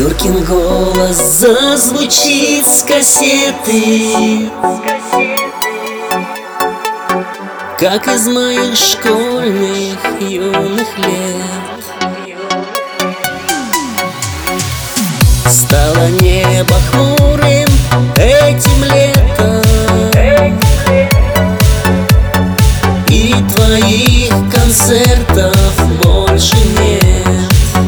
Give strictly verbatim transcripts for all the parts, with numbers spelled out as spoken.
Юркин голос зазвучит с кассеты, как из моих школьных юных лет. Стало небо хмурым этим летом, и твоих концертов больше нет.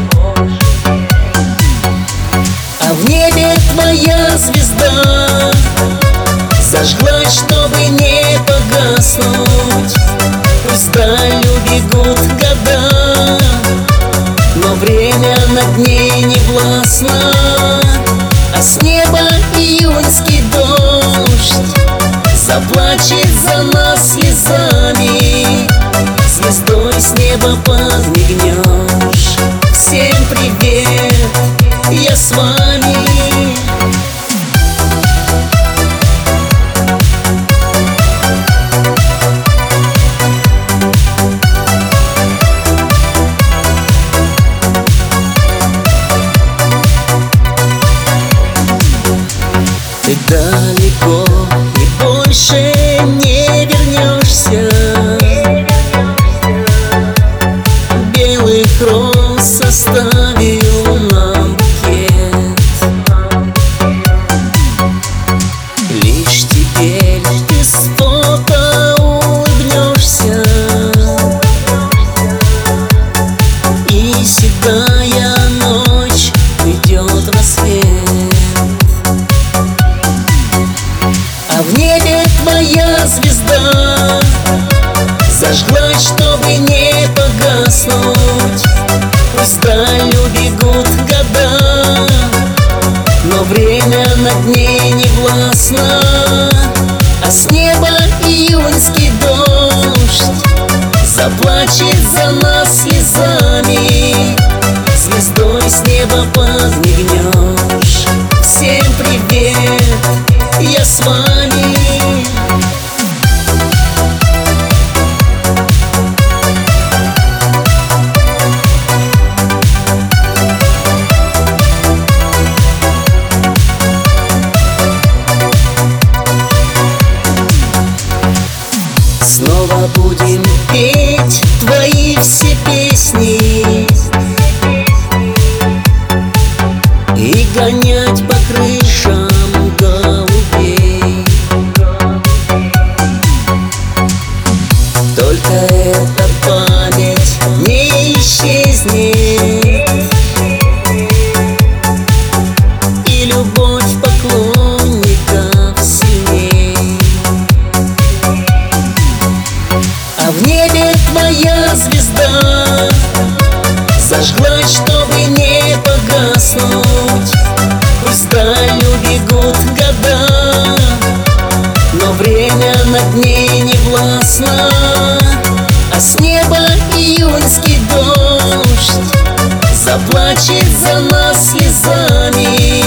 А в небе твоя звезда зажглась, чтобы не погаснуть. Пусть далью бегут года, но время над ней не властно. А с неба июньский дождь заплачет за нас слезами. Звездой с неба подмигнешь. Всем привет, я с вами. Ты далеко и больше не вернешься. Белых роз оставил нам букет. Лишь теперь ты с фото улыбнешься, и седая ночь уйдет в рассвет. А в небе твоя звезда зажглась, чтобы не погаснуть. Пусть далью бегут года, но время над ней не властно. А с неба июньский дождь заплачет за нас слезами. Звездой с неба подмигнешь. Всем привет, я с вами. Снова будем петь твои все песни и гонять по крышам голубей. Только эта память не исчезнет, и любовь поклонников сильней. А в небе твоя звезда зажглась, чтобы не погаснуть. Пусть далью бегут года, но время над ней не властно. А с неба июньский дождь заплачет за нас слезами.